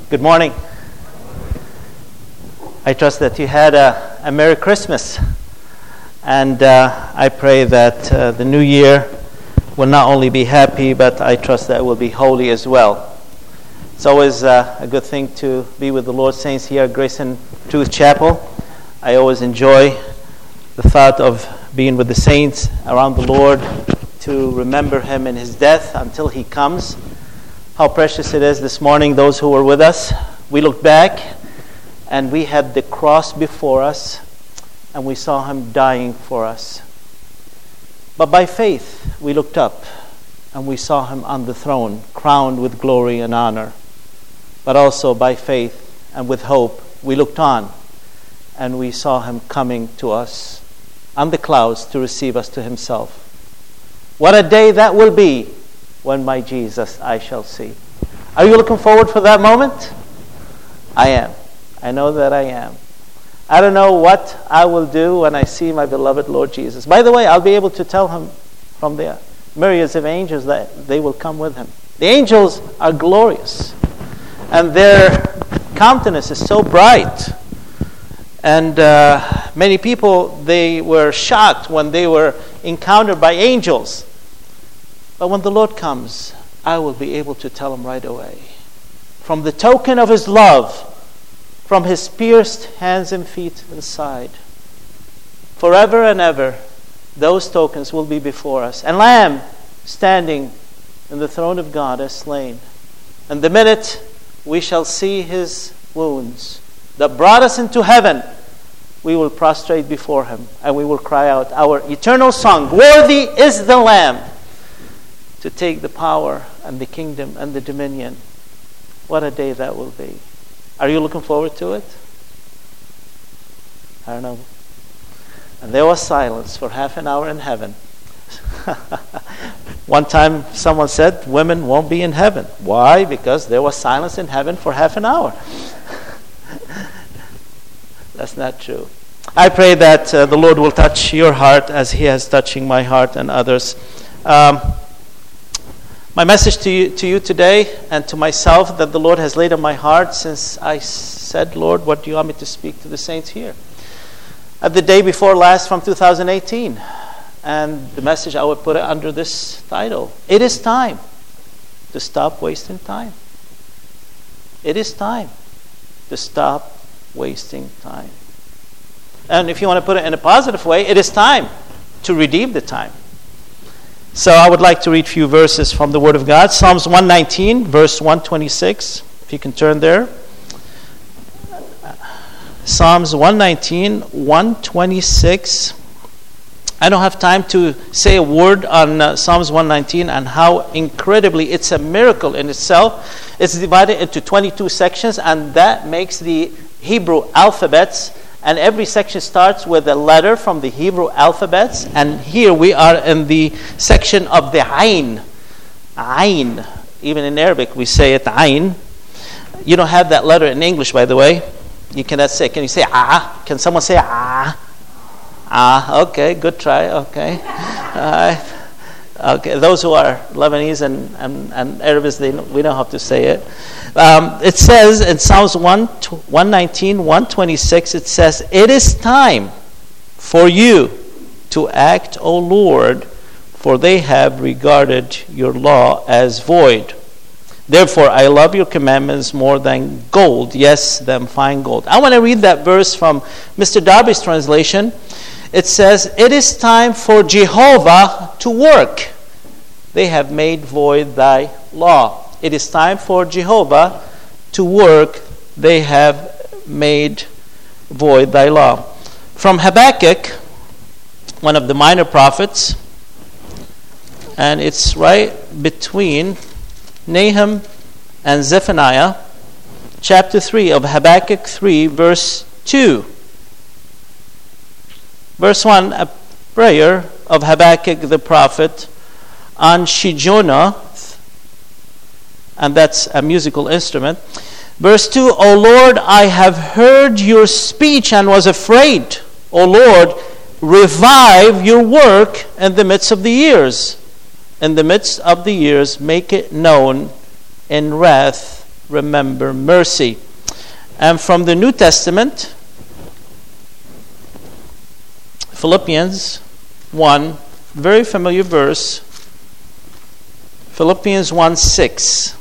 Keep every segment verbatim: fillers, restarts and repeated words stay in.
Good morning. I trust that you had a, a Merry Christmas, and uh, I pray that uh, the new year will not only be happy, but I trust that it will be holy as well. It's always uh, a good thing to be with the Lord's saints here at Grace and Truth Chapel. I always enjoy the thought of being with the saints around the Lord to remember Him in His death until He comes. How precious it is this morning, those who were with us. We looked back and we had the cross before us and we saw Him dying for us. But by faith, we looked up and we saw Him on the throne, crowned with glory and honor. But also by faith and with hope, we looked on and we saw Him coming to us on the clouds to receive us to Himself. What a day that will be when my Jesus I shall see. Are you looking forward for that moment? I am. I know that I am. I don't know what I will do when I see my beloved Lord Jesus. By the way, I'll be able to tell Him from the myriads of angels that they will come with Him. The angels are glorious, and their countenance is so bright. And uh, many people, they were shocked when they were encountered by angels. But when the Lord comes, I will be able to tell Him right away. From the token of His love, from His pierced hands and feet and side, forever and ever, those tokens will be before us. And Lamb standing in the throne of God as slain. And the minute we shall see His wounds that brought us into heaven, we will prostrate before Him and we will cry out our eternal song, "Worthy is the Lamb to take the power and the kingdom and the dominion." What a day that will be. Are you looking forward to it? I don't know. And there was silence for half an hour in heaven. One time someone said, women won't be in heaven. Why? Because there was silence in heaven for half an hour. That's not true. I pray that uh, the Lord will touch your heart as He has touching my heart and others. Um, My message to you, to you today and to myself that the Lord has laid on my heart since I said, Lord, what do you want me to speak to the saints here? At the day before last from two thousand eighteen. And the message, I would put it under this title. It is time to stop wasting time. It is time to stop wasting time. And if you want to put it in a positive way, it is time to redeem the time. So I would like to read a few verses from the Word of God. Psalms one nineteen, verse one twenty-six. If you can turn there. Psalms one nineteen, one twenty-six. I don't have time to say a word on uh, Psalms one nineteen and how incredibly it's a miracle in itself. It's divided into twenty-two sections, and that makes the Hebrew alphabets. And every section starts with a letter from the Hebrew alphabets. And here we are in the section of the Ain. Ain. Even in Arabic we say it Ain. You don't have that letter in English, by the way. You cannot say, can you say Ah? Can someone say Ah? Ah, okay, good try, okay. Uh, okay, those who are Lebanese and, and, and Arabs, they know, we know how to say it. Um, it says in Psalms one nineteen, one twenty-six, it says, "It is time for you to act, O Lord, for they have regarded your law as void. Therefore, I love your commandments more than gold, yes, than fine gold." I want to read that verse from Mister Darby's translation. It says, "It is time for Jehovah to work. They have made void thy law." It is time for Jehovah to work. They have made void thy law. From Habakkuk, one of the minor prophets, and it's right between Nahum and Zephaniah, chapter three of Habakkuk three, verse two. Verse one, a prayer of Habakkuk the prophet on Shigionoth, and that's a musical instrument. Verse two, "O Lord, I have heard your speech and was afraid. O Lord, revive your work in the midst of the years. In the midst of the years, make it known in wrath remember mercy. And from the New Testament, Philippians one, very familiar verse, Philippians one six.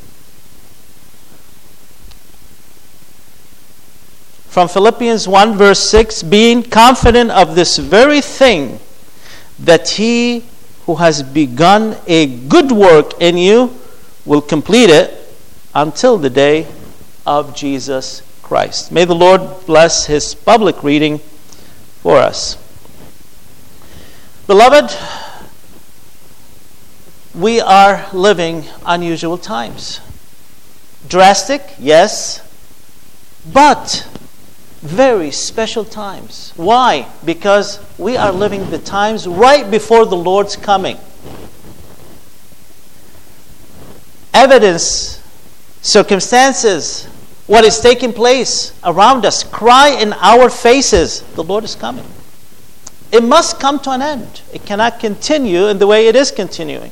From Philippians one verse six, being confident of this very thing, that he who has begun a good work in you will complete it until the day of Jesus Christ. May the Lord bless his public reading for us. Beloved, we are living unusual times. Drastic, yes, but very special times. Why? Because we are living the times right before the Lord's coming. Evidence, circumstances, what is taking place around us cry in our faces, the Lord is coming. It must come to an end. It cannot continue in the way it is continuing.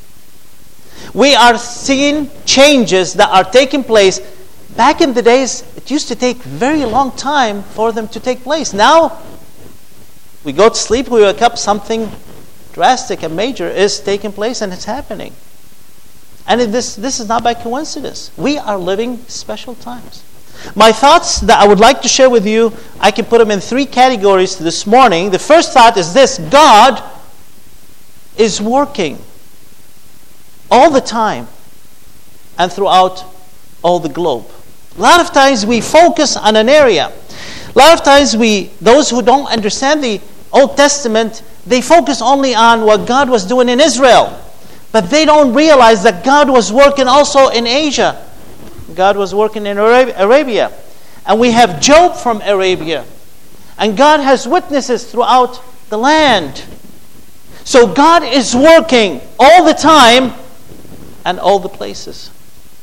We are seeing changes that are taking place. Back in the days, it used to take very long time for them to take place. Now, we go to sleep, we wake up, something drastic and major is taking place, and it's happening. And it, this, this is not by coincidence. We are living special times. My thoughts that I would like to share with you, I can put them in three categories this morning. The first thought is this: God is working all the time and throughout all the globe. A lot of times we focus on an area. A lot of times we, those who don't understand the Old Testament, they focus only on what God was doing in Israel. But they don't realize that God was working also in Asia. God was working in Arabia. And we have Job from Arabia. And God has witnesses throughout the land. So God is working all the time and all the places.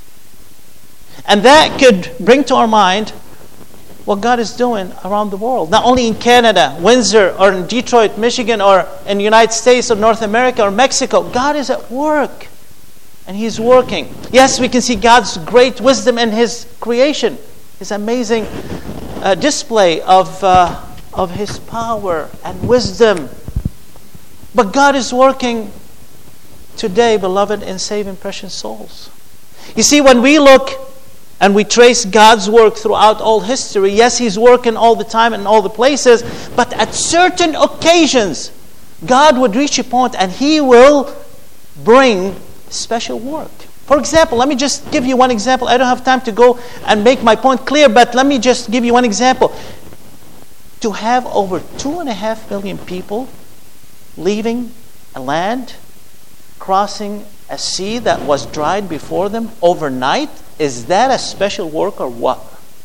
And that could bring to our mind what God is doing around the world. Not only in Canada, Windsor, or in Detroit, Michigan, or in the United States, or North America, or Mexico. God is at work. And He's working. Yes, we can see God's great wisdom in His creation. His amazing uh, display of, uh, of His power and wisdom. But God is working today, beloved, in saving precious souls. You see, when we look and we trace God's work throughout all history, yes, He's working all the time in all the places, but at certain occasions, God would reach a point and He will bring special work. For example, let me just give you one example. I don't have time to go and make my point clear, but let me just give you one example. To have over two and a half million people leaving a land, crossing a sea that was dried before them overnight, is that a special work or what?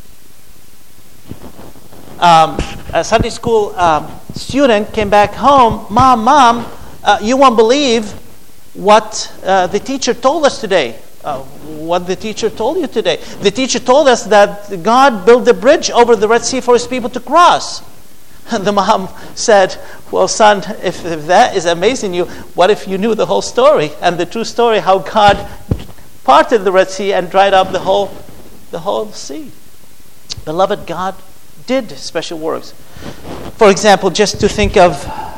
Um, a Sunday school um, student came back home. Mom, Mom, uh, you won't believe what uh, the teacher told us today. Uh, what the teacher told you today. The teacher told us that God built a bridge over the Red Sea for His people to cross. And the mom said, well, son, if, if that is amazing you, what if you knew the whole story and the true story, how God parted the Red Sea and dried up the whole, the whole sea? Beloved, God did special works. For example, just to think of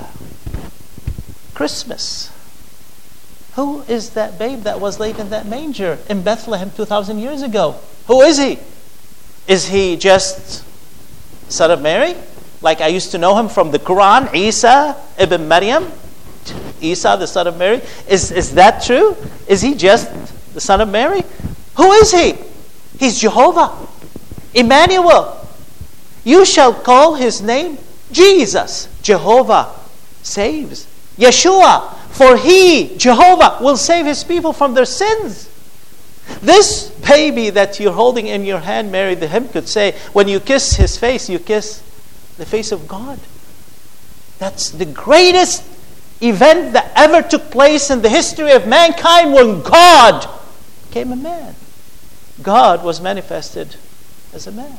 Christmas. Who is that babe that was laid in that manger in Bethlehem two thousand years ago? Who is he? Is he just son of Mary? Like I used to know him from the Quran, Isa ibn Maryam, Isa, the son of Mary. Is, is that true? Is he just the son of Mary? Who is he? He's Jehovah, Emmanuel. You shall call his name Jesus. Jehovah saves. Yeshua, for he, Jehovah, will save his people from their sins. This baby that you're holding in your hand, Mary, the hymn could say, when you kiss his face, you kiss the face of God. That's the greatest event that ever took place in the history of mankind, when God became a man. God was manifested as a man.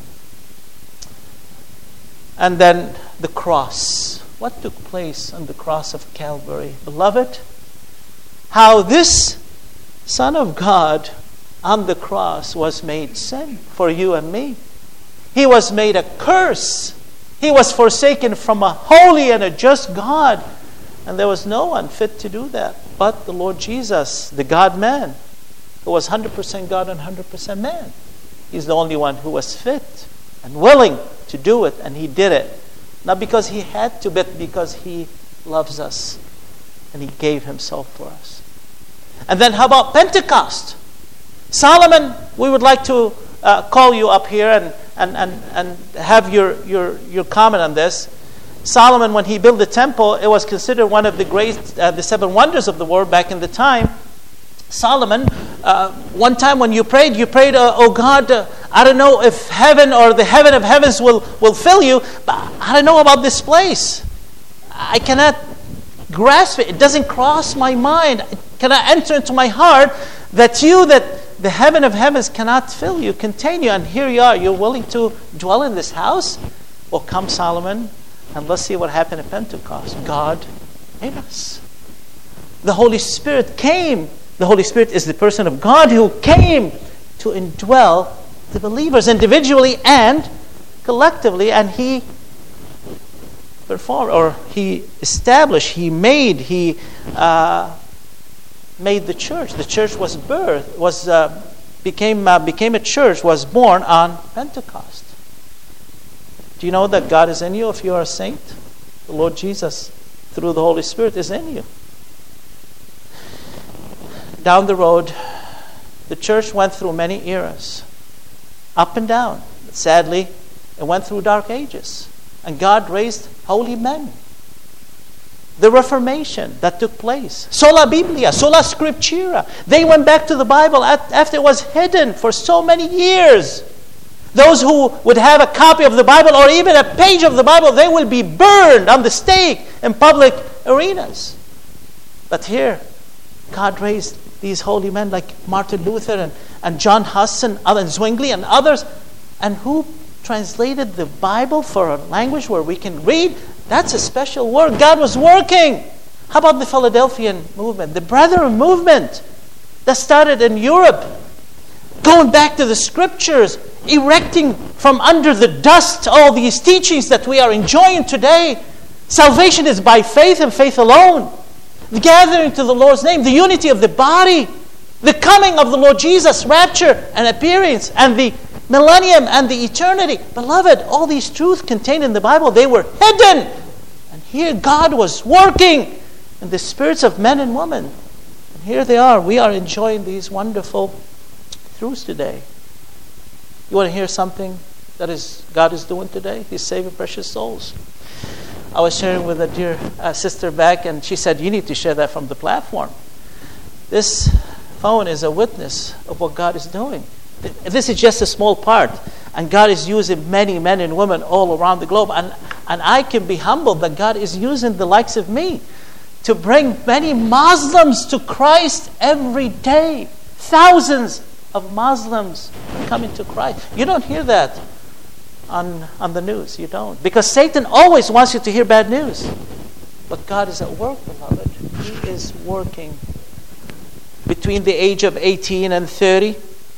And then the cross. What took place on the cross of Calvary? Beloved, how this Son of God on the cross was made sin for you and me. He was made a curse. He was forsaken from a holy and a just God. And there was no one fit to do that but the Lord Jesus, the God-man, who was one hundred percent God and one hundred percent man. He's the only one who was fit and willing to do it, and He did it. Not because He had to, but because He loves us, and He gave Himself for us. And then how about Pentecost? Solomon, we would like to uh, call you up here and, and, and, and have your, your, your comment on this. Solomon, when he built the temple, it was considered one of the great, uh, the seven wonders of the world back in the time. Solomon, uh, one time when you prayed, you prayed, uh, oh God, uh, I don't know if heaven or the heaven of heavens will, will fill you, but I don't know about this place. I cannot grasp it. It doesn't cross my mind. It cannot enter into my heart that you, that the heaven of heavens cannot fill you, contain you. And here you are. You're willing to dwell in this house? Well, come, Solomon, and let's see what happened at Pentecost. God made us. The Holy Spirit came. The Holy Spirit is the person of God who came to indwell the believers individually and collectively, and He performed, or He established, He made, He uh, made the church. The church was birthed, was uh, became uh, became a church, was born on Pentecost. Do you know that God is in you if you are a saint? The Lord Jesus, through the Holy Spirit, is in you. Down the road, the church went through many eras, up and down. Sadly, it went through dark ages. And God raised holy men. The Reformation that took place. Sola Biblia, Sola Scriptura. They went back to the Bible after it was hidden for so many years. Those who would have a copy of the Bible or even a page of the Bible, they will be burned on the stake in public arenas. But here, God raised these holy men like Martin Luther and, and John Huss and Alan Zwingli and others, and who translated the Bible for a language where we can read. That's a special work. God was working. How about the Philadelphian movement, the Brethren movement that started in Europe, going back to the Scriptures, erecting from under the dust all these teachings that we are enjoying today. Salvation is by faith and faith alone. The gathering to the Lord's name, the unity of the body, the coming of the Lord Jesus, rapture and appearance, and the millennium and the eternity. Beloved, all these truths contained in the Bible, they were hidden. And here God was working in the spirits of men and women. And here they are. We are enjoying these wonderful truths today. You want to hear something that is God is doing today? He's saving precious souls. I was sharing with a dear uh, sister back, and she said, you need to share that from the platform. This phone is a witness of what God is doing. This is just a small part. And God is using many men and women all around the globe. And, and I can be humbled that God is using the likes of me to bring many Muslims to Christ every day. Thousands of Muslims are coming to Christ. You don't hear that on, on the news. You don't. Because Satan always wants you to hear bad news. But God is at work, beloved. He is working. Between the age of eighteen and thirty,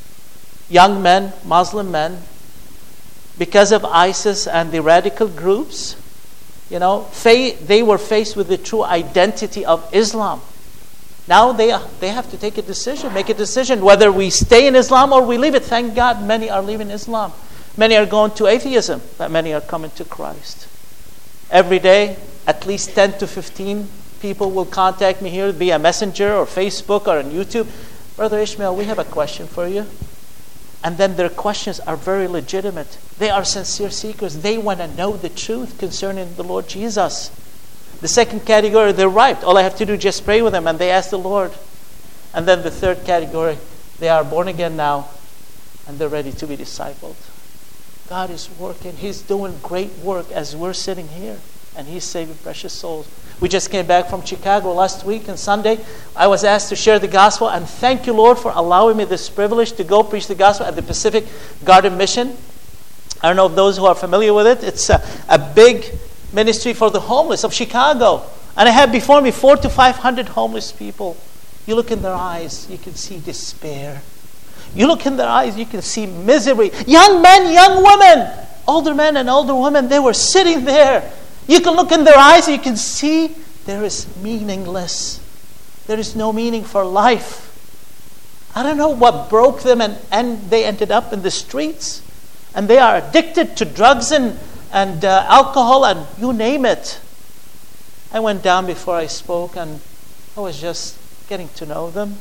young men, Muslim men, because of ISIS and the radical groups, you know, they were faced with the true identity of Islam. Now they they have to take a decision, make a decision whether we stay in Islam or we leave it. Thank God many are leaving Islam. Many are going to atheism, but many are coming to Christ. Every day, at least ten to fifteen people will contact me here via Messenger or Facebook or on YouTube. Brother Ishmael, we have a question for you. And then their questions are very legitimate. They are sincere seekers. They want to know the truth concerning the Lord Jesus. The second category, they're ripe. All I have to do is just pray with them and they ask the Lord. And then the third category, they are born again now and they're ready to be discipled. God is working. He's doing great work as we're sitting here. And He's saving precious souls. We just came back from Chicago last week and Sunday. I was asked to share the gospel. And thank you, Lord, for allowing me this privilege to go preach the gospel at the Pacific Garden Mission. I don't know if those who are familiar with it. It's a, a big ministry for the homeless of Chicago. And I have before me four to five hundred homeless people. You look in their eyes, you can see despair. You look in their eyes, you can see misery. Young men, young women, older men and older women, they were sitting there. You can look in their eyes and you can see there is meaningless. There is no meaning for life. I don't know what broke them, and, and they ended up in the streets. And they are addicted to drugs and, and uh, alcohol and you name it. I went down before I spoke and I was just getting to know them.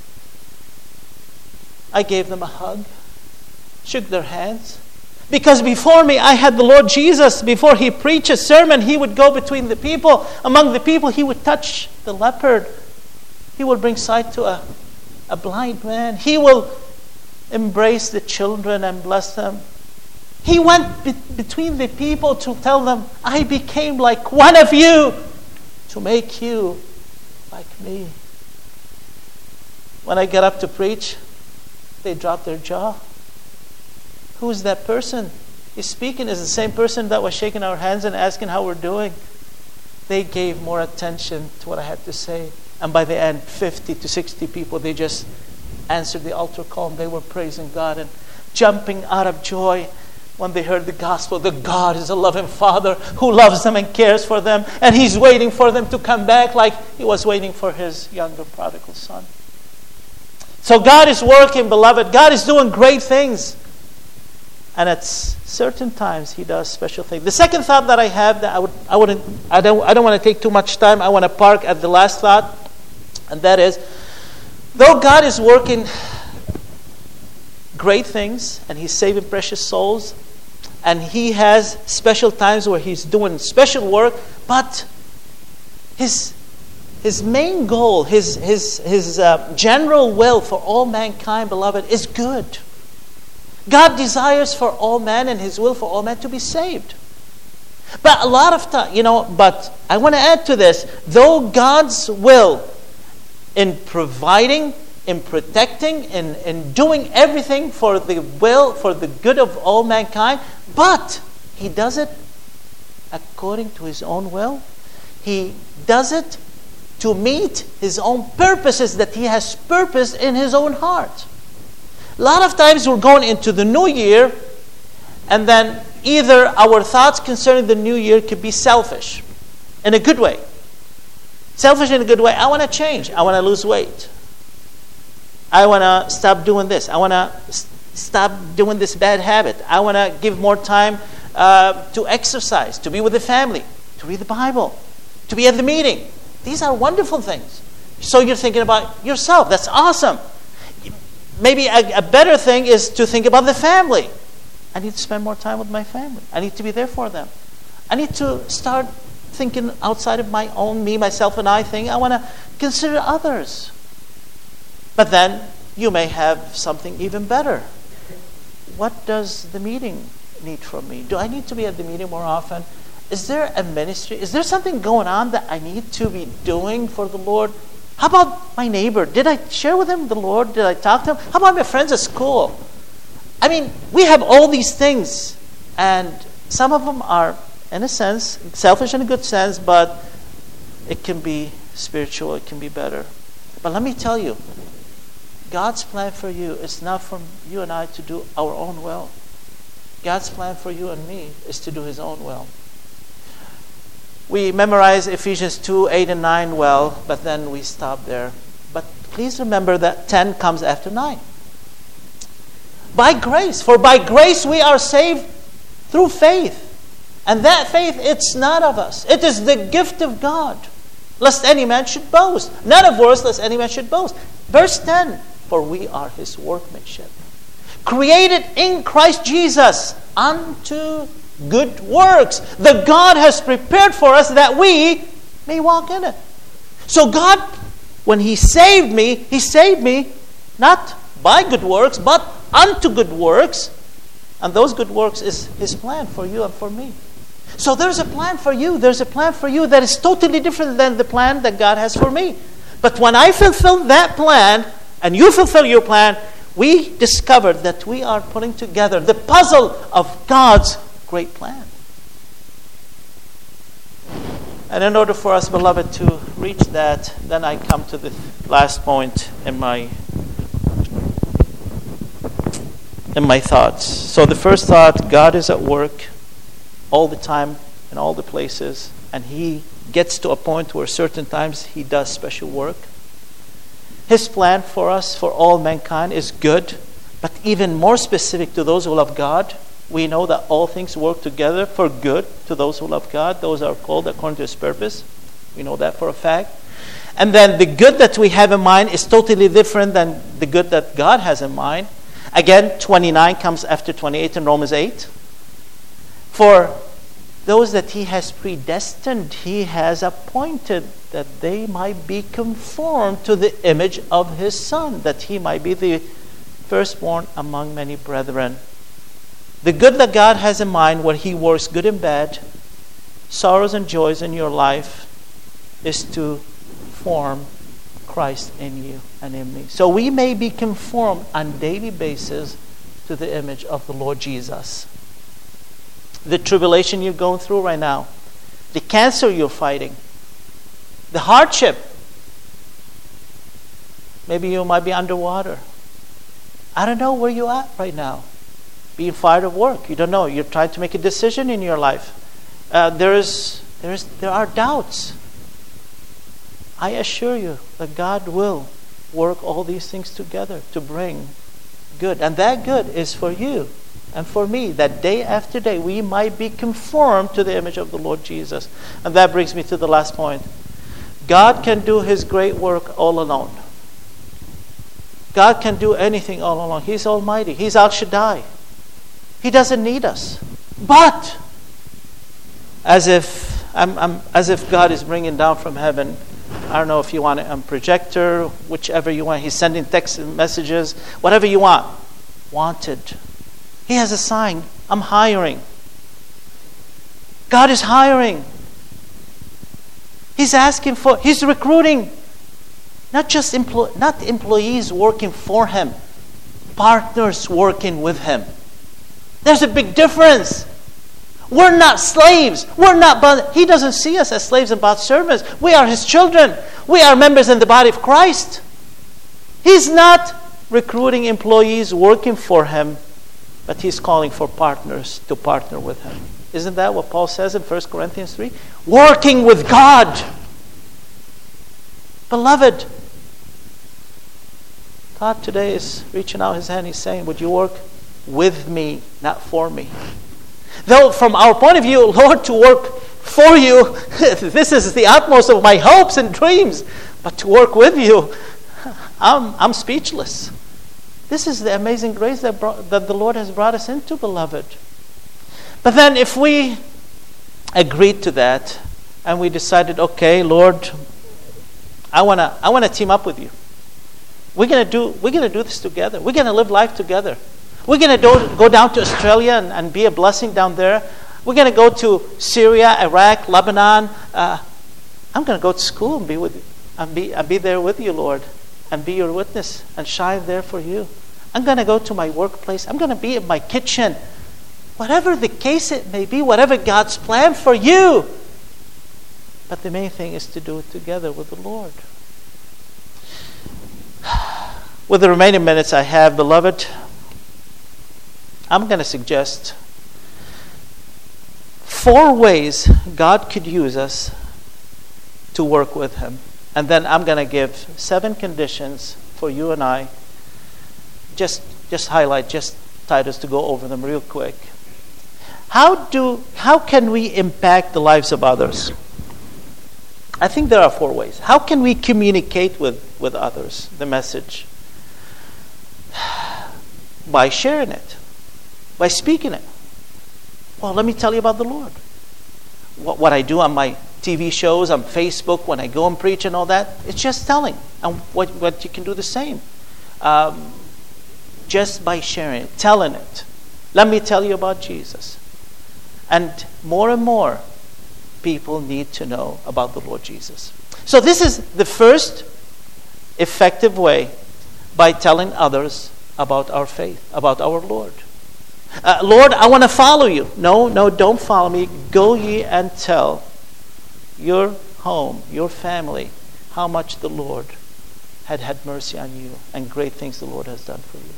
I gave them a hug, shook their hands. Because before me, I had the Lord Jesus. Before He preached a sermon, He would go between the people. Among the people, He would touch the leopard. He will bring sight to a, a blind man. He will embrace the children and bless them. He went be- between the people to tell them, I became like one of you to make you like me. When I get up to preach, they drop their jaw. Who is that person? He's speaking is the same person that was shaking our hands and asking how we're doing. They gave more attention to what I had to say. And by the end, fifty to sixty people, they just answered the altar call and they were praising God and jumping out of joy when they heard the gospel. That God is a loving Father who loves them and cares for them. And He's waiting for them to come back like He was waiting for His younger prodigal son. So God is working, beloved. God is doing great things. And at certain times He does special things. The second thought that I have that I would I wouldn't I don't I don't want to take too much time. I want to park at the last thought. And that is, though God is working great things and He's saving precious souls, and He has special times where He's doing special work, but His His main goal, His His His uh, general will for all mankind, beloved, is good. God desires for all men and His will for all men to be saved. But a lot of time, you know, but I want to add to this, though God's will in providing, in protecting, in, in doing everything for the will, for the good of all mankind, but He does it according to His own will. He does it to meet His own purposes that He has purposed in His own heart. A lot of times we're going into the new year, and then either our thoughts concerning the new year could be selfish, in a good way. Selfish in a good way. I want to change. I want to lose weight. I want to stop doing this. I want to st- stop doing this bad habit. I want to give more time uh, to exercise, to be with the family, to read the Bible, to be at the meeting. These are wonderful things. So you're thinking about yourself. That's awesome. Maybe a, a better thing is to think about the family. I need to spend more time with my family. I need to be there for them. I need to start thinking outside of my own me, myself, and I thing. I want to consider others. But then you may have something even better. What does the meeting need from me? Do I need to be at the meeting more often? Is there a ministry? Is there something going on that I need to be doing for the Lord? How about my neighbor? Did I share with him the Lord? Did I talk to him? How about my friends at school? I mean, we have all these things, and some of them are, in a sense, selfish in a good sense, but it can be spiritual, it can be better. But let me tell you, God's plan for you is not for you and I to do our own will. God's plan for you and me is to do His own will. We memorize Ephesians two, eight, and nine well, but then we stop there. But please remember that ten comes after nine. By grace. For by grace we are saved through faith. And that faith, it's not of us. It is the gift of God. Lest any man should boast. None of works, lest any man should boast. Verse ten. For we are His workmanship, created in Christ Jesus unto good works that God has prepared for us that we may walk in it. So God, when He saved me, He saved me not by good works, but unto good works. And those good works is His plan for you and for me. So there's a plan for you. There's a plan for you that is totally different than the plan that God has for me. But when I fulfill that plan, and you fulfill your plan, we discovered that we are putting together the puzzle of God's great plan. And in order for us, beloved, to reach that, then I come to the last point in my in my thoughts. So the first thought, God is at work all the time in all the places, and he gets to a point where certain times he does special work. His plan for us, for all mankind, is good, but even more specific to those who love God. We know that all things work together for good to those who love God. Those are called according to his purpose. We know that for a fact. And then the good that we have in mind is totally different than the good that God has in mind. Again, twenty-nine comes after twenty-eight in Romans eight. For those that he has predestined, he has appointed that they might be conformed to the image of his Son, that he might be the firstborn among many brethren. The good that God has in mind, where he works good and bad, sorrows and joys in your life, is to form Christ in you and in me. So we may be conformed on a daily basis to the image of the Lord Jesus. The tribulation you're going through right now, the cancer you're fighting, the hardship, maybe you might be underwater. I don't know where you're at right now. Being fired at work, you don't know. You're trying to make a decision in your life. Uh, there is, there is, there are doubts. I assure you that God will work all these things together to bring good. And that good is for you and for me, that day after day we might be conformed to the image of the Lord Jesus. And that brings me to the last point. God can do his great work all alone. God can do anything all alone. He's almighty. He's Al Shaddai. He doesn't need us. But as if I'm, I'm, as if God is bringing down from heaven, I don't know if you want a projector, whichever you want. He's sending text messages, whatever you want. Wanted. He has a sign. I'm hiring. God is hiring. He's asking for, he's recruiting. Not just employ, not employees working for him. Partners working with him. There's a big difference. We're not slaves. We're not bound. He doesn't see us as slaves and bond servants. We are his children. We are members in the body of Christ. He's not recruiting employees working for him, but he's calling for partners to partner with him. Isn't that what Paul says in First Corinthians three? Working with God. Beloved, God today is reaching out his hand. He's saying, would you work with me, not for me? Though from our point of view, Lord, to work for you, this is the utmost of my hopes and dreams. But to work with you, I'm, I'm speechless. This is the amazing grace that, brought, that the Lord has brought us into, beloved. But then if we agreed to that and we decided, okay, Lord, I wanna I wanna team up with you. We're gonna do we're gonna do this together. We're gonna live life together. We're going to do, go down to Australia and, and be a blessing down there. We're going to go to Syria, Iraq, Lebanon. Uh, I'm going to go to school and be with you, and be and be there with you, Lord, and be your witness and shine there for you. I'm going to go to my workplace. I'm going to be in my kitchen. Whatever the case it may be, whatever God's plan for you. But the main thing is to do it together with the Lord. With the remaining minutes I have, beloved, I'm going to suggest four ways God could use us to work with him. And then I'm going to give seven conditions for you and I. Just just highlight, just Titus, to go over them real quick. How do how can we impact the lives of others? I think there are four ways. How can we communicate with, with others, the message? By sharing it. By speaking it. Well, let me tell you about the Lord. What, what I do on my T V shows, on Facebook, when I go and preach and all that, it's just telling. And what, what you can do the same. Um, just by sharing it, telling it. Let me tell you about Jesus. And more and more people need to know about the Lord Jesus. So this is the first effective way, by telling others about our faith, about our Lord. Uh, Lord, I want to follow you. No, no, don't follow me. Go ye and tell your home, your family, how much the Lord had had mercy on you and great things the Lord has done for you.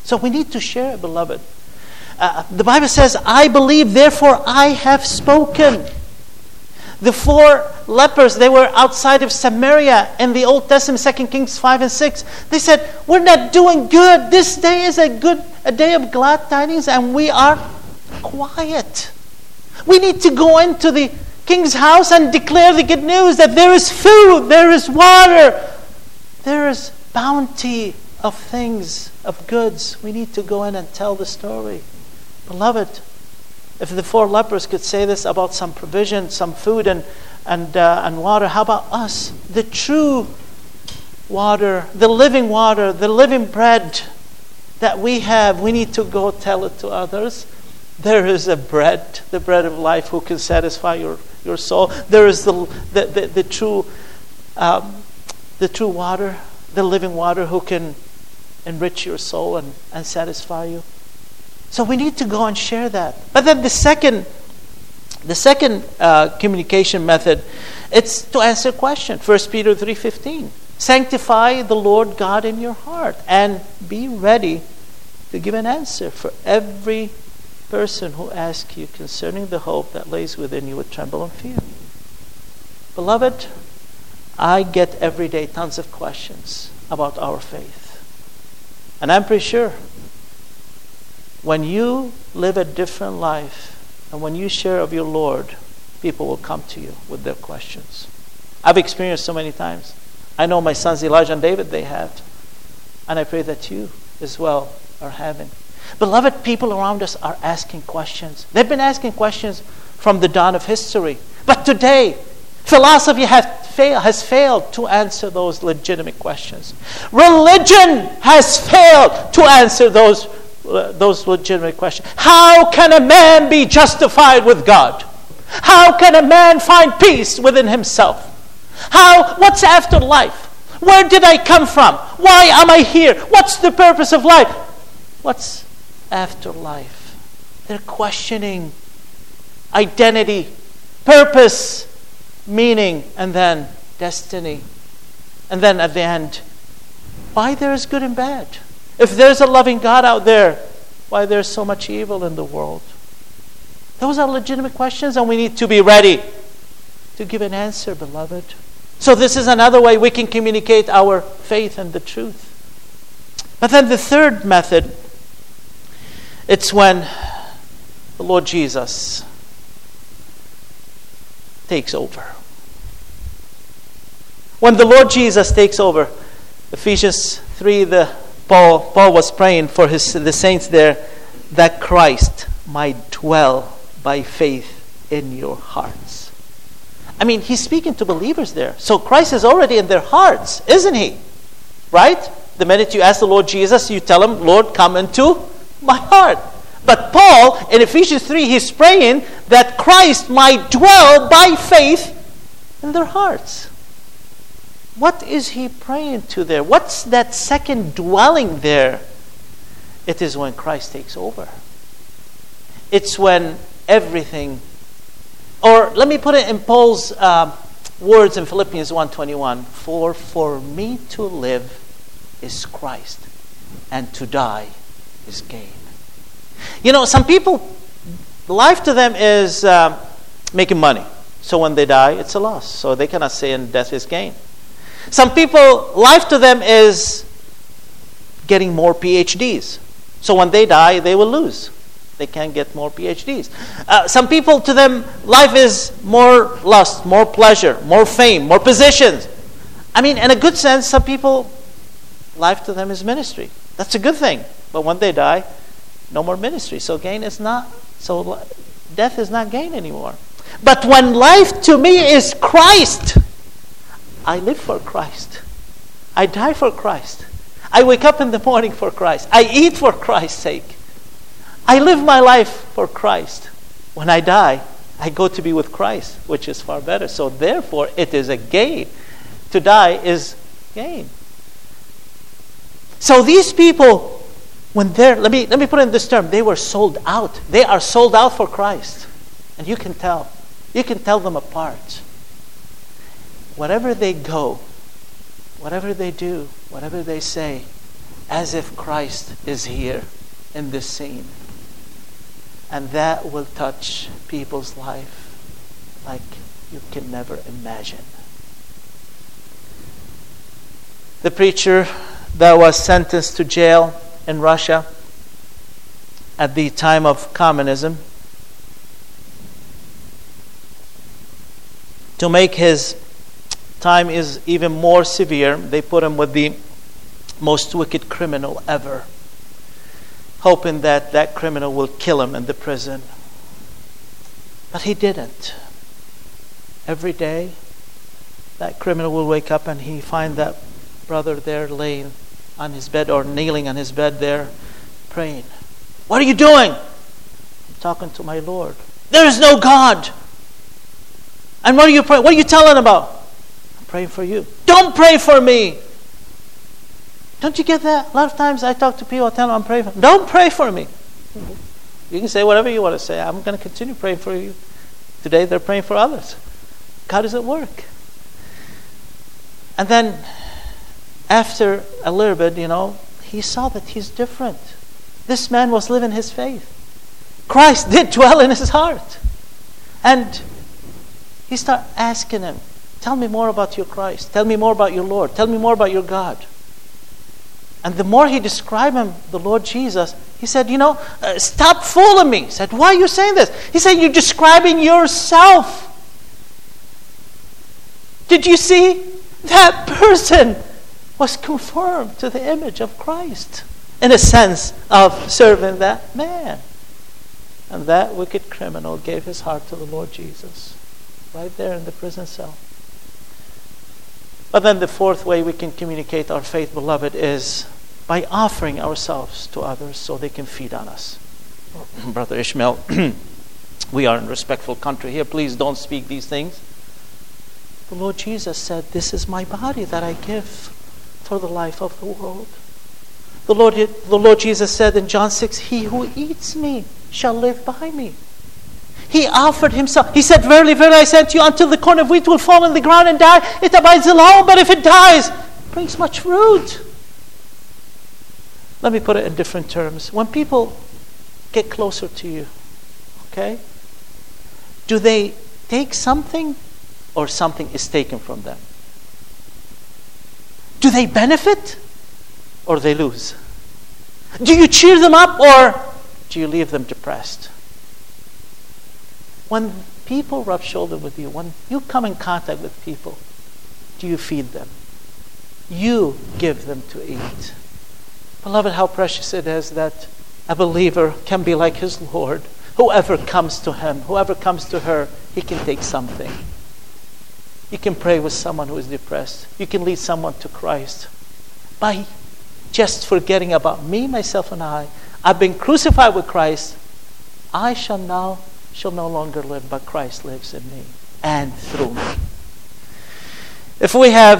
So we need to share it, beloved. Uh, the Bible says, I believe, therefore I have spoken. The four lepers, they were outside of Samaria in the Old Testament, Second Kings five and six. They said, we're not doing good. This day is a good a day of glad tidings, and we are quiet. We need to go into the king's house and declare the good news that there is food, there is water, there is bounty of things, of goods. We need to go in and tell the story. Beloved, if the four lepers could say this about some provision, some food and and uh, and water, how about us? The true water, the living water, the living bread that we have, we need to go tell it to others. There is a bread, the bread of life, who can satisfy your, your soul. There is the the, the, the true um, the true water, the living water, who can enrich your soul and, and satisfy you. So we need to go and share that. But then the second, the second uh, communication method, it's to answer question. First Peter three fifteen. Sanctify the Lord God in your heart and be ready to give an answer for every person who asks you concerning the hope that lays within you with tremble and fear. Beloved, I get every day tons of questions about our faith. And I'm pretty sure when you live a different life and when you share of your Lord, people will come to you with their questions. I've experienced so many times. I know my sons Elijah and David, they have. And I pray that you as well are having. Beloved, people around us are asking questions. They've been asking questions from the dawn of history. But today, philosophy has failed, has failed to answer those legitimate questions. Religion has failed to answer those Uh, those legitimate questions. How can a man be justified with God? How can a man find peace within himself? How? What's after life? Where did I come from? Why am I here? What's the purpose of life? What's after life? They're questioning identity, purpose, meaning, and then destiny. And then at the end, why there is good and bad? If there's a loving God out there, why there's so much evil in the world? Those are legitimate questions, and we need to be ready to give an answer, beloved. So this is another way we can communicate our faith and the truth. But then the third method, it's when the Lord Jesus takes over. When the Lord Jesus takes over, Ephesians three, the Paul, Paul was praying for his the saints there that Christ might dwell by faith in your hearts. I mean, he's speaking to believers there. So Christ is already in their hearts, isn't he? Right? The minute you ask the Lord Jesus, you tell him, Lord, come into my heart. But Paul, in Ephesians three, he's praying that Christ might dwell by faith in their hearts. What is he praying to there? What's that second dwelling there? It is when Christ takes over. It's when everything, or let me put it in Paul's uh, words in Philippians one twenty-one. For for me to live is Christ, and to die is gain. You know, some people, life to them is uh, making money. So when they die, it's a loss. So they cannot say in death is gain. Some people, life to them is getting more P H Ds. So when they die, they will lose. They can't get more P H Ds. Uh, some people, to them, life is more lust, more pleasure, more fame, more positions. I mean, in a good sense, some people, life to them is ministry. That's a good thing. But when they die, no more ministry. So gain is not, so death is not gain anymore. But when life to me is Christ, I live for Christ. I die for Christ. I wake up in the morning for Christ. I eat for Christ's sake. I live my life for Christ. When I die, I go to be with Christ, which is far better. So therefore, it is a gain. To die is gain. So these people, when they're, let me, let me put it in this term, they were sold out. They are sold out for Christ. And you can tell. You can tell them apart. Whatever they go, whatever they do, whatever they say, as if Christ is here in this scene. And that will touch people's life like you can never imagine. The preacher that was sentenced to jail in Russia at the time of communism, to make his time is even more severe, they put him with the most wicked criminal ever, hoping that that criminal will kill him in the prison. But he didn't. Every day, that criminal will wake up and he find that brother there laying on his bed or kneeling on his bed there praying. What are you doing? I'm talking to my Lord. There is no God. And what are you praying? What are you telling about? I'm praying for you. Don't pray for me. Don't you get that? A lot of times I talk to people, I tell them I'm praying for them. Don't pray for me. You can say whatever you want to say. I'm going to continue praying for you. Today they're praying for others. God is at work. And then after a little bit, you know, he saw that he's different. This man was living his faith. Christ did dwell in his heart. And he started asking him, tell me more about your Christ. Tell me more about your Lord. Tell me more about your God. And the more he described him, the Lord Jesus, he said, you know, uh, stop fooling me. He said, why are you saying this? He said, you're describing yourself. Did you see? That person was conformed to the image of Christ in a sense of serving that man. And that wicked criminal gave his heart to the Lord Jesus right there in the prison cell. But then the fourth way we can communicate our faith, beloved, is by offering ourselves to others so they can feed on us. Brother Ishmael, we are in a respectful country here. Please don't speak these things. The Lord Jesus said, this is my body that I give for the life of the world. The Lord, the Lord Jesus said in John six, he who eats me shall live by me. He offered himself. He said, verily, verily, I said to you, until the corn of wheat will fall in the ground and die, it abides alone, but if it dies, it brings much fruit. Let me put it in different terms. When people get closer to you, okay, do they take something or something is taken from them? Do they benefit or they lose? Do you cheer them up or do you leave them depressed? When people rub shoulders with you, when you come in contact with people, do you feed them? You give them to eat. Beloved, how precious it is that a believer can be like his Lord. Whoever comes to him, whoever comes to her, he can take something. You can pray with someone who is depressed. You can lead someone to Christ by just forgetting about me, myself, and I. I've been crucified with Christ. I shall now shall no longer live, but Christ lives in me and through me. If we have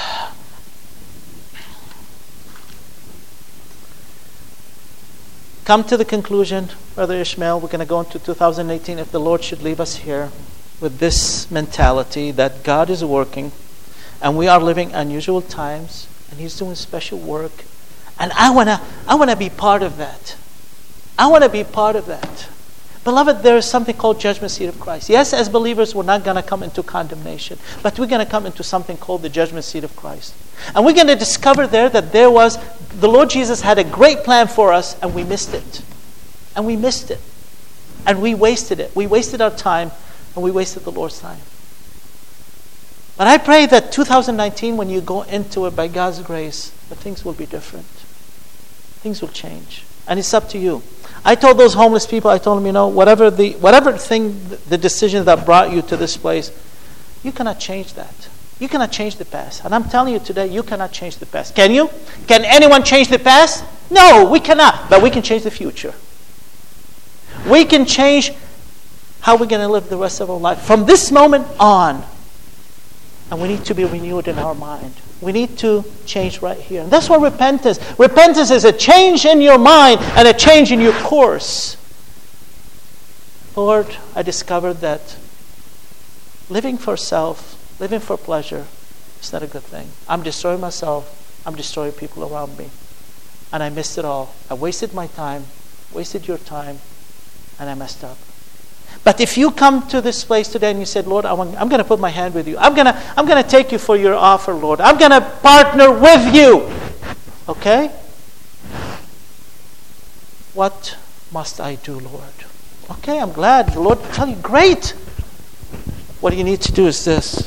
come to the conclusion, Brother Ishmael, we're going to go into two thousand eighteen, if the Lord should leave us here with this mentality that God is working and we are living unusual times and He's doing special work. And I want to I want to be part of that. I want to be part of that. Beloved, there is something called judgment seat of Christ. Yes, as believers, we're not going to come into condemnation, but we're going to come into something called the judgment seat of Christ. And we're going to discover there that there was, the Lord Jesus had a great plan for us, and we missed it. And we missed it. And we wasted it. We wasted our time, and we wasted the Lord's time. But I pray that two thousand nineteen, when you go into it by God's grace, that things will be different. Things will change. And it's up to you. I told those homeless people, I told them, you know, whatever the whatever thing, the decision that brought you to this place, you cannot change that. You cannot change the past. And I'm telling you today, you cannot change the past. Can you? Can anyone change the past? No, we cannot. But we can change the future. We can change how we're going to live the rest of our life from this moment on. And we need to be renewed in our mind. We need to change right here. And that's what repentance. Repentance is a change in your mind and a change in your course. Lord, I discovered that living for self, living for pleasure, is not a good thing. I'm destroying myself. I'm destroying people around me. and I missed it all. I wasted my time, wasted your time, and I messed up. But if you come to this place today and you said, Lord, I want, I'm going to put my hand with you. I'm going to I'm going to take you for your offer, Lord. I'm going to partner with you. Okay? What must I do, Lord? Okay, I'm glad. The Lord tell you, great. What you need to do is this.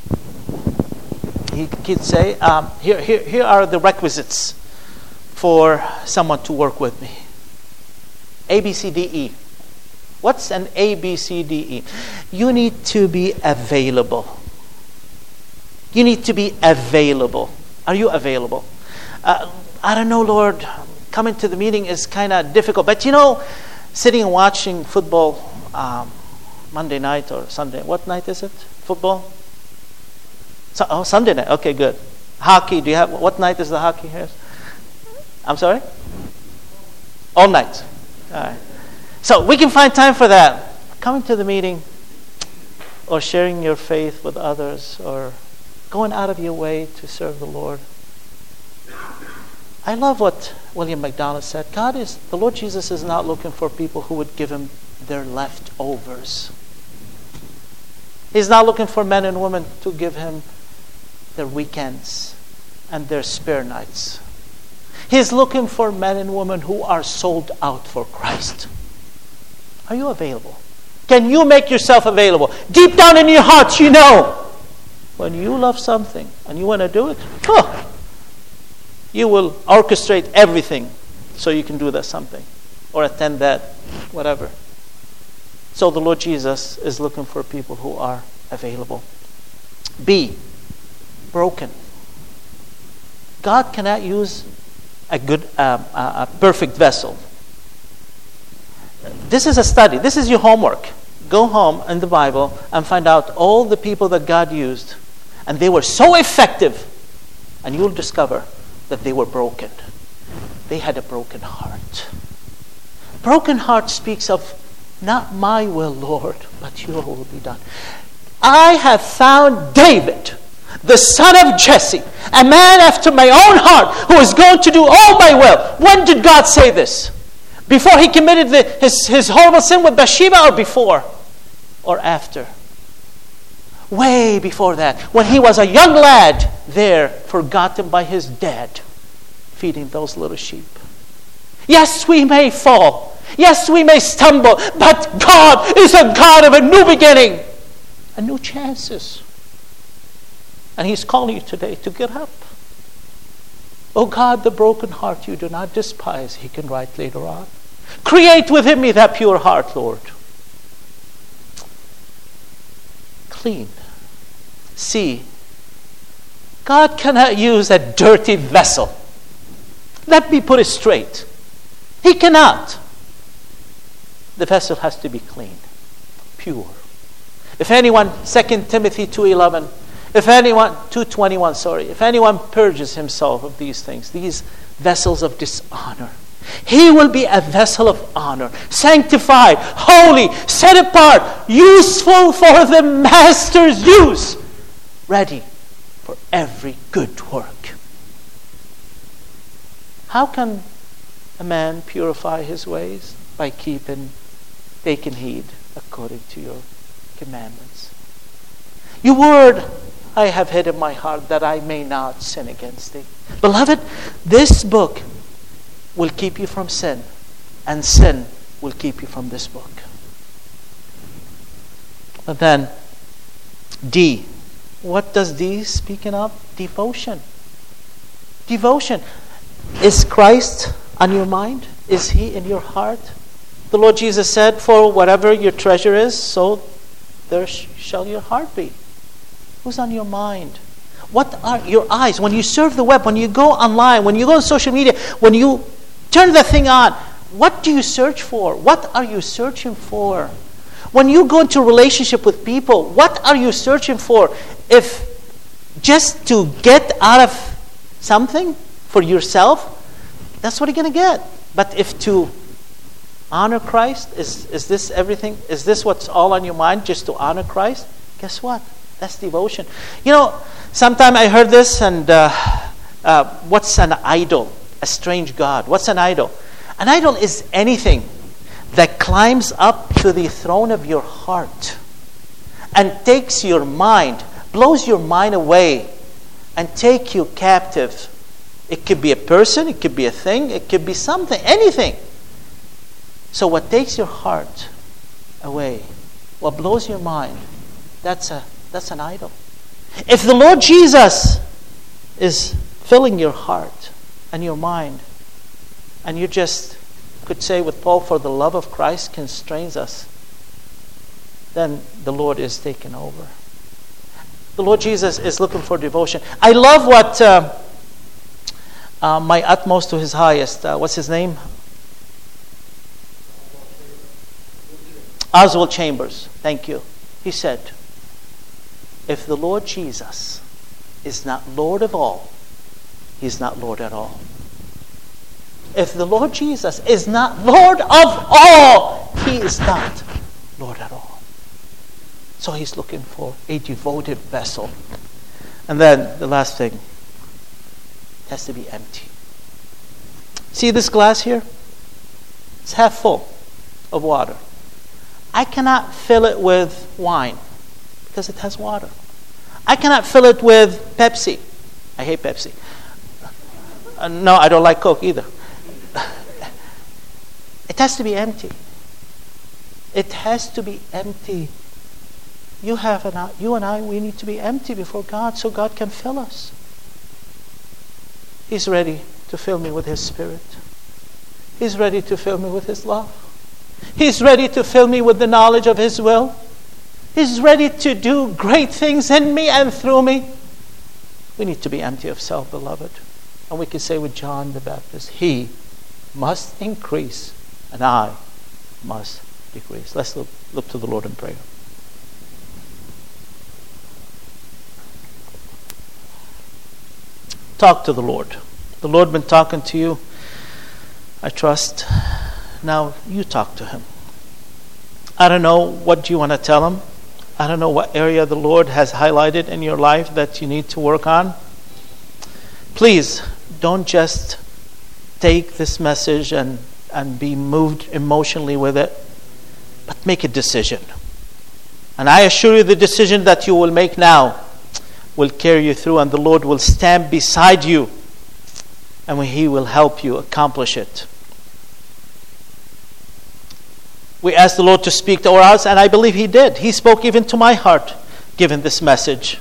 He could say, um, here, here, here are the requisites for someone to work with me. A, B, C, D, E. What's an A, B, C, D, E? You need to be available. You need to be available. Are you available? Uh, I don't know, Lord. Coming to the meeting is kind of difficult. But you know, sitting and watching football um, Monday night or Sunday. What night is it? Football? So, oh, Sunday night. Okay, good. Hockey. Do you have, what night is the hockey here? I'm sorry? All night. All right. So we can find time for that. Coming to the meeting or sharing your faith with others or going out of your way to serve the Lord. I love what William MacDonald said. God is, the Lord Jesus is not looking for people who would give him their leftovers. He's not looking for men and women to give him their weekends and their spare nights. He's looking for men and women who are sold out for Christ. Are you available? Can you make yourself available? Deep down in your heart, you know, when you love something and you want to do it, oh, you will orchestrate everything so you can do that something or attend that, whatever. So the Lord Jesus is looking for people who are available. B, broken. God cannot use a good, um, a, a perfect vessel. This is a study. This is your homework. Go home in the Bible and find out all the people that God used. And they were so effective. And you'll discover that they were broken. They had a broken heart. Broken heart speaks of, not my will, Lord, but your will be done. I have found David, the son of Jesse, a man after my own heart, who is going to do all my will. When did God say this? Before he committed the, his, his horrible sin with Bathsheba, or before? Or after? Way before that. When he was a young lad there, forgotten by his dad, feeding those little sheep. Yes, we may fall. Yes, we may stumble. But God is a God of a new beginning. And new chances. And he's calling you today to get up. Oh God, the broken heart you do not despise, he can write later on. Create within me that pure heart, Lord. Clean. See, God cannot use a dirty vessel. Let me put it straight. He cannot. The vessel has to be clean, pure. If anyone, Second Timothy two eleven, if anyone, two twenty-one, sorry, if anyone purges himself of these things, these vessels of dishonor, he will be a vessel of honor, sanctified, holy, set apart, useful for the master's use, ready for every good work. How can a man purify his ways? By keeping, taking heed according to your commandments. Your word I have hid in my heart that I may not sin against thee. Beloved, this book will keep you from sin, and sin will keep you from this book. But then, D. What does D speaking of? Devotion. Devotion. Is Christ on your mind? Is he in your heart? The Lord Jesus said, for whatever your treasure is, so there sh- shall your heart be. Who's on your mind? What are your eyes? When you surf the web, when you go online, when you go on social media, when you turn the thing on, what do you search for? What are you searching for? When you go into a relationship with people, what are you searching for? If just to get out of something for yourself, that's what you're going to get. But if to honor Christ, is, is this everything? Is this what's all on your mind, just to honor Christ? Guess what? That's devotion. You know, sometime I heard this, and uh, uh, what's an idol? A a strange god. What's an idol? An idol is anything that climbs up to the throne of your heart and takes your mind, blows your mind away, and take you captive. It could be a person, it could be a thing, it could be something, anything. So what takes your heart away, what blows your mind, that's a that's an idol. If the Lord Jesus is filling your heart and your mind, and you just could say with Paul, for the love of Christ constrains us, then the Lord is taken over. The Lord Jesus is looking for devotion. I love what uh, uh, my utmost to his highest, uh, what's his name? Oswald Chambers. Thank you. He said, if the Lord Jesus is not Lord of all, he's not Lord at all. If the Lord Jesus is not Lord of all, he is not Lord at all. So he's looking for a devoted vessel. And then the last thing, it has to be empty. See this glass here? It's half full of water. I cannot fill it with wine because it has water. I cannot fill it with Pepsi. I hate Pepsi. Uh, no, I don't like Coke either. It has to be empty. It has to be empty. You have an, you and I, we need to be empty before God so God can fill us. He's ready to fill me with His Spirit. He's ready to fill me with His love. He's ready to fill me with the knowledge of His will. He's ready to do great things in me and through me. We need to be empty of self, beloved. And we can say with John the Baptist, He must increase and I must decrease. Let's look, look to the Lord in prayer. Talk to the Lord. The Lord been talking to you, I trust. Now you talk to Him. I don't know what you want to tell Him. I don't know what area the Lord has highlighted in your life that you need to work on. Please don't just take this message and, and be moved emotionally with it, but make a decision. And I assure you the decision that you will make now will carry you through, and the Lord will stand beside you, and He will help you accomplish it. We asked the Lord to speak to our hearts, and I believe He did. He spoke even to my heart, given this message.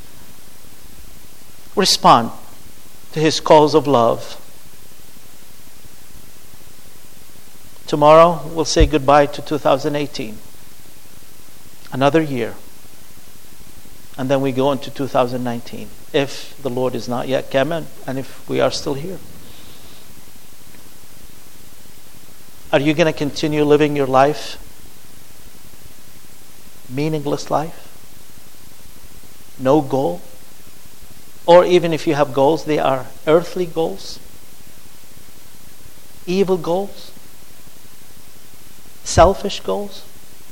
Respond to His calls of love. Tomorrow, we'll say goodbye to two thousand eighteen. Another year. And then we go into two thousand nineteen, if the Lord is not yet coming, and if we are still here. Are you going to continue living your life? Meaningless life? No goal? Or even if you have goals, they are earthly goals? Evil goals? Selfish goals?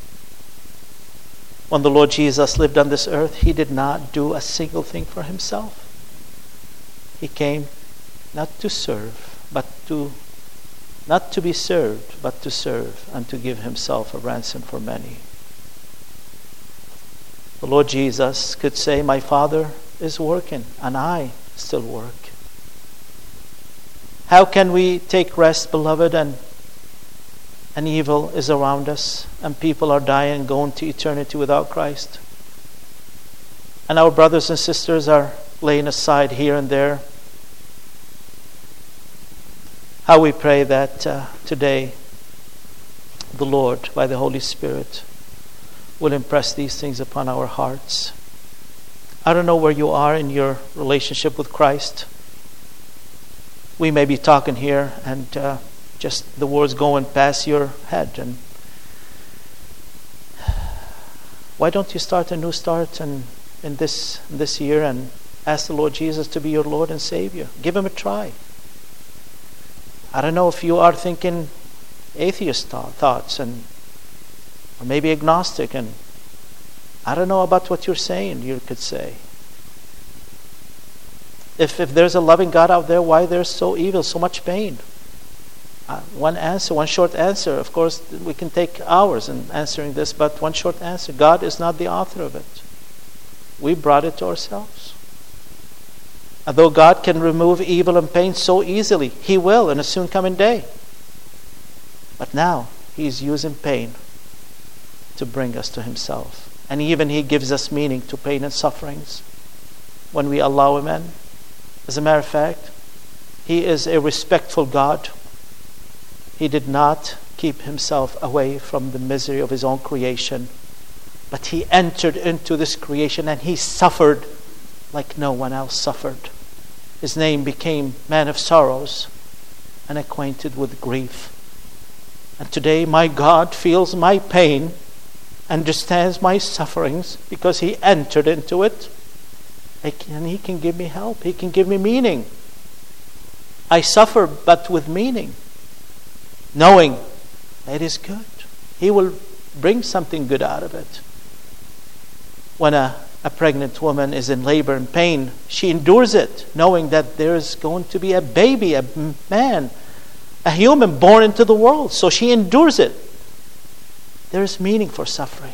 When the Lord Jesus lived on this earth, He did not do a single thing for Himself. He came not to serve, but to not to be served, but to serve, and to give Himself a ransom for many. The Lord Jesus could say, my Father is working, and I still work. How can we take rest, beloved, and and evil is around us, and people are dying and going to eternity without Christ? And our brothers and sisters are laying aside here and there. How we pray that uh, today the Lord, by the Holy Spirit, will impress these things upon our hearts. I don't know where you are in your relationship with Christ. We may be talking here and uh, just the words going past your head. And why don't you start a new start in, in this this year and ask the Lord Jesus to be your Lord and Savior? Give Him a try. I don't know if you are thinking atheist th- thoughts and or maybe agnostic, and I don't know about what you're saying, you could say. If, if there's a loving God out there, why there's so evil, so much pain? Uh, one answer, one short answer. Of course, we can take hours in answering this, but one short answer. God is not the author of it. We brought it to ourselves. Although God can remove evil and pain so easily, He will in a soon coming day. But now, He is using pain to bring us to Himself. And even He gives us meaning to pain and sufferings when we allow Him in. As a matter of fact, He is a respectful God. He did not keep Himself away from the misery of His own creation, but He entered into this creation and He suffered like no one else suffered. His name became Man of Sorrows and acquainted with grief. And today my God feels my pain, understands my sufferings, because He entered into it. And He can give me help. He can give me meaning. I suffer, but with meaning, knowing that it is good. He will bring something good out of it. When a, a pregnant woman is in labor and pain, she endures it, knowing that there is going to be a baby, a man, a human born into the world. So she endures it. There is meaning for suffering.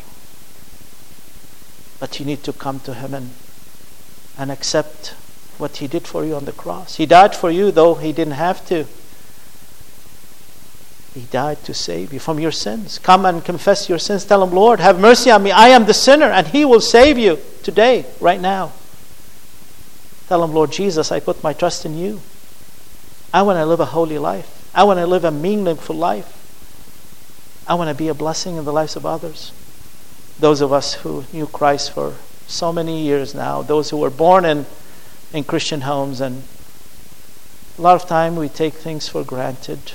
But you need to come to Him and, and accept what He did for you on the cross. He died for you, though He didn't have to. He died to save you from your sins. Come and confess your sins. Tell Him, Lord, have mercy on me. I am the sinner, and He will save you today, right now. Tell Him, Lord Jesus, I put my trust in You. I want to live a holy life. I want to live a meaningful life. I want to be a blessing in the lives of others. Those of us who knew Christ for so many years now, those who were born in, in Christian homes, and a lot of time we take things for granted.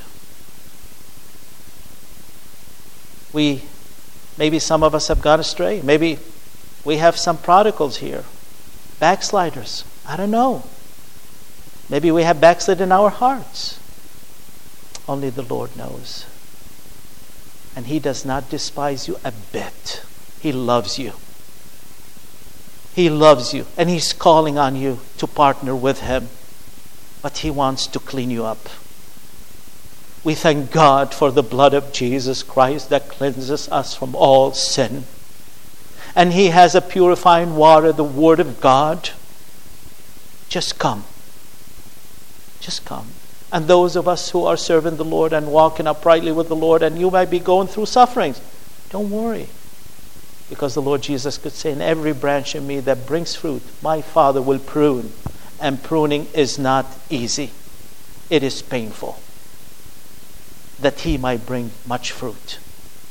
We, maybe some of us have gone astray. Maybe we have some prodigals here, backsliders. I don't know. Maybe we have backslid in our hearts. Only the Lord knows. And He does not despise you a bit. He loves you. He loves you. And He's calling on you to partner with Him. But He wants to clean you up. We thank God for the blood of Jesus Christ that cleanses us from all sin. And He has a purifying water, the Word of God. Just come. Just come. And those of us who are serving the Lord and walking uprightly with the Lord, and you might be going through sufferings, don't worry. Because the Lord Jesus could say, in every branch in me that brings fruit, my Father will prune. And pruning is not easy. It is painful. That He might bring much fruit.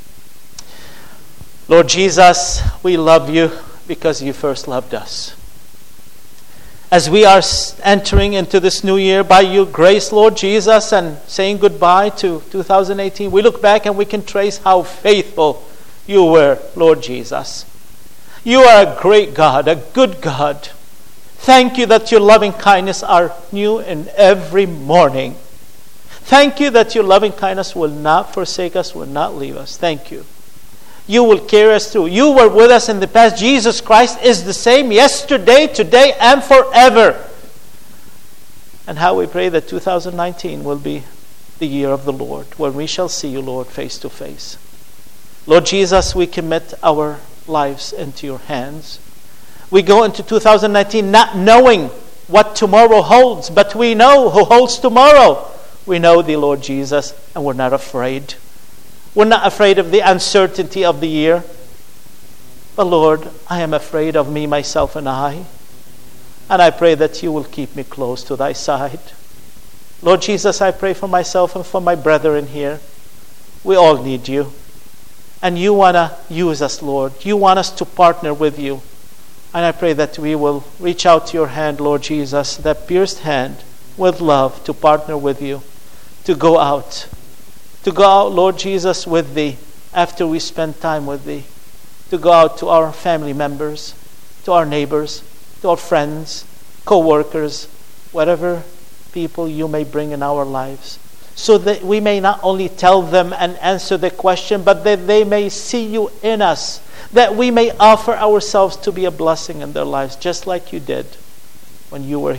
Lord Jesus, we love You because You first loved us. As we are entering into this new year by Your grace, Lord Jesus, and saying goodbye to two thousand eighteen, we look back and we can trace how faithful You were, Lord Jesus. You are a great God, a good God. Thank You that Your loving kindness are new in every morning. Thank You that Your loving kindness will not forsake us, will not leave us. Thank You. You will carry us through. You were with us in the past. Jesus Christ is the same yesterday, today, and forever. And how we pray that two thousand nineteen will be the year of the Lord, when we shall see You, Lord, face to face. Lord Jesus, we commit our lives into Your hands. We go into two thousand nineteen not knowing what tomorrow holds, but we know who holds tomorrow. We know Thee, Lord Jesus, and we're not afraid. We're not afraid of the uncertainty of the year. But Lord, I am afraid of me, myself, and I. And I pray that You will keep me close to Thy side. Lord Jesus, I pray for myself and for my brethren here. We all need You. And You want to use us, Lord. You want us to partner with You. And I pray that we will reach out to Your hand, Lord Jesus, that pierced hand, with love, to partner with You, to go out. To go out, Lord Jesus, with Thee after we spend time with Thee. To go out to our family members, to our neighbors, to our friends, co-workers, whatever people You may bring in our lives. So that we may not only tell them and answer the question, but that they may see You in us. That we may offer ourselves to be a blessing in their lives, just like You did when You were here.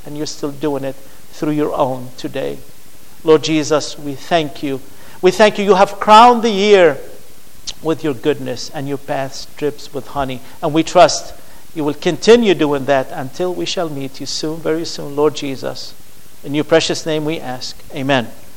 and you're still doing it through your own today. Lord Jesus, we thank you. We thank you. You have crowned the year with your goodness, and your path drips with honey. And we trust you will continue doing that until we shall meet you soon, very soon, Lord Jesus. In your precious name we ask. Amen.